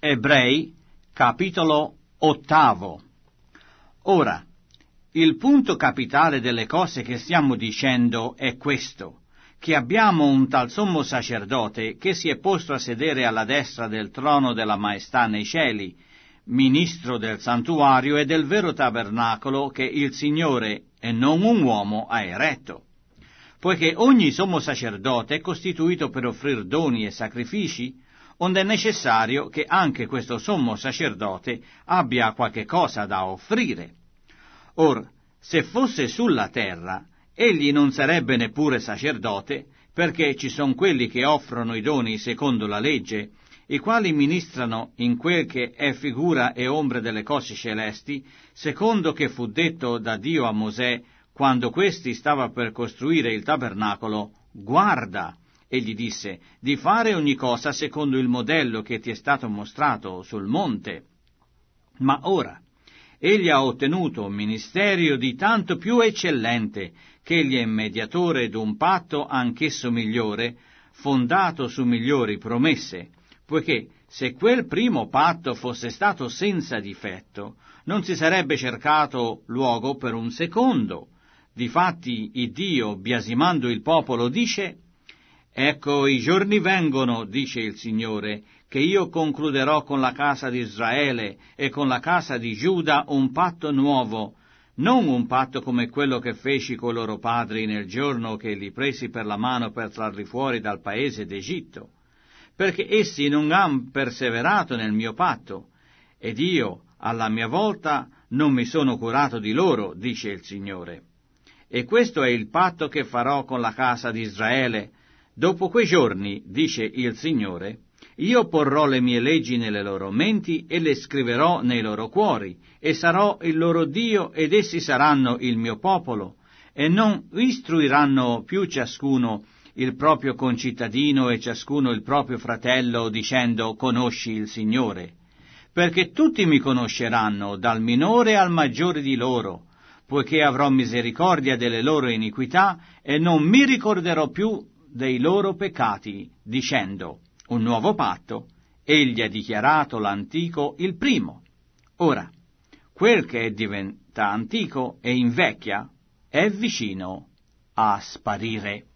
Ebrei, capitolo 8. Ora, il punto capitale delle cose che stiamo dicendo è questo, che abbiamo un tal sommo sacerdote che si è posto a sedere alla destra del trono della maestà nei cieli, ministro del santuario e del vero tabernacolo che il Signore e non un uomo ha eretto. Poiché ogni sommo sacerdote è costituito per offrir doni e sacrifici, onde è necessario che anche questo sommo sacerdote abbia qualche cosa da offrire. Or, se fosse sulla terra, egli non sarebbe neppure sacerdote, perché ci sono quelli che offrono i doni secondo la legge, i quali ministrano in quel che è figura e ombra delle cose celesti, secondo che fu detto da Dio a Mosè, quando questi stava per costruire il tabernacolo: guarda, e gli disse, di fare ogni cosa secondo il modello che ti è stato mostrato sul monte. Ma ora, egli ha ottenuto un ministerio di tanto più eccellente, che egli è mediatore d'un patto anch'esso migliore, fondato su migliori promesse, poiché se quel primo patto fosse stato senza difetto, non si sarebbe cercato luogo per un secondo. Difatti, Iddio, biasimando il popolo, dice: «Ecco, i giorni vengono, dice il Signore, che io concluderò con la casa di Israele e con la casa di Giuda un patto nuovo, non un patto come quello che feci coi loro padri nel giorno che li presi per la mano per trarli fuori dal paese d'Egitto, perché essi non han perseverato nel mio patto, ed io, alla mia volta, non mi sono curato di loro, dice il Signore. E questo è il patto che farò con la casa di Israele. Dopo quei giorni, dice il Signore, io porrò le mie leggi nelle loro menti e le scriverò nei loro cuori, e sarò il loro Dio ed essi saranno il mio popolo, e non istruiranno più ciascuno il proprio concittadino e ciascuno il proprio fratello, dicendo: conosci il Signore, perché tutti mi conosceranno, dal minore al maggiore di loro, poiché avrò misericordia delle loro iniquità e non mi ricorderò più dei loro peccati, dicendo: un nuovo patto, egli ha dichiarato l'antico il primo. Ora, quel che diventa antico e invecchia è vicino a sparire.